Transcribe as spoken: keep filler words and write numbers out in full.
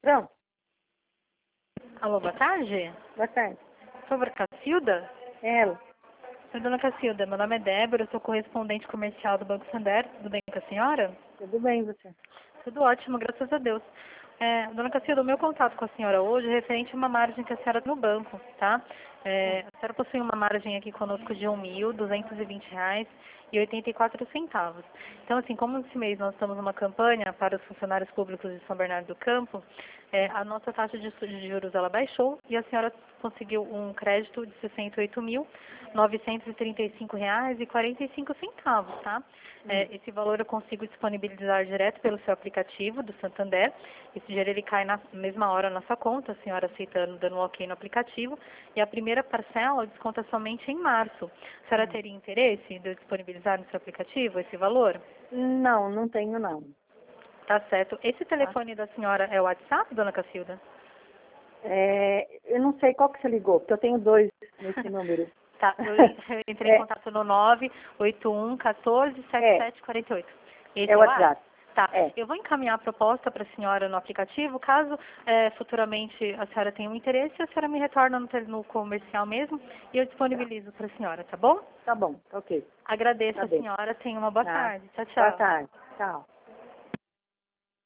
Pronto. Alô, boa tarde. Boa tarde. Por favor, Cacilda? É ela. Oi, dona Cacilda, meu nome é Débora, eu sou correspondente comercial do Banco Santander. Tudo bem com a senhora? Tudo bem, você? Tudo ótimo, graças a Deus. É, dona Cacilda, o meu contato com a senhora hoje é referente a uma margem que a senhora tem no banco, tá? É, a senhora possui uma margem aqui conosco de um mil duzentos e vinte reais e oitenta e quatro centavos. Então, assim, como esse mês nós estamos numa campanha para os funcionários públicos de São Bernardo do Campo, é, a nossa taxa de de juros ela baixou e a senhora conseguiu um crédito de sessenta e oito mil novecentos e trinta e cinco reais e quarenta e cinco centavos, tá? É, esse valor eu consigo disponibilizar direto pelo seu aplicativo do Santander. Esse dinheiro ele cai na mesma hora na sua conta, a senhora aceitando, dando um ok no aplicativo. E a primeira parcela desconta somente em março. A senhora teria interesse de eu disponibilizar no seu aplicativo esse valor? Não, não tenho não. Tá certo. Esse Tá? telefone da senhora é o WhatsApp, dona Cacilda? É, eu não sei qual que você ligou, porque eu tenho dois nesse número. Tá, eu en- eu entrei em é, contato no nove oito um um quatro, sete é, sete quatro oito. Esse é é o o WhatsApp? WhatsApp. Tá, É, eu vou encaminhar a proposta para a senhora no aplicativo. Caso eh, futuramente a senhora tenha um interesse, a senhora me retorna no, tel- no comercial mesmo e eu tá. disponibilizo para a senhora, tá bom? Tá bom, ok. Agradeço Tá a bem. senhora, tenha uma boa Tá. tarde. Tchau, Boa tchau. tarde. Tchau.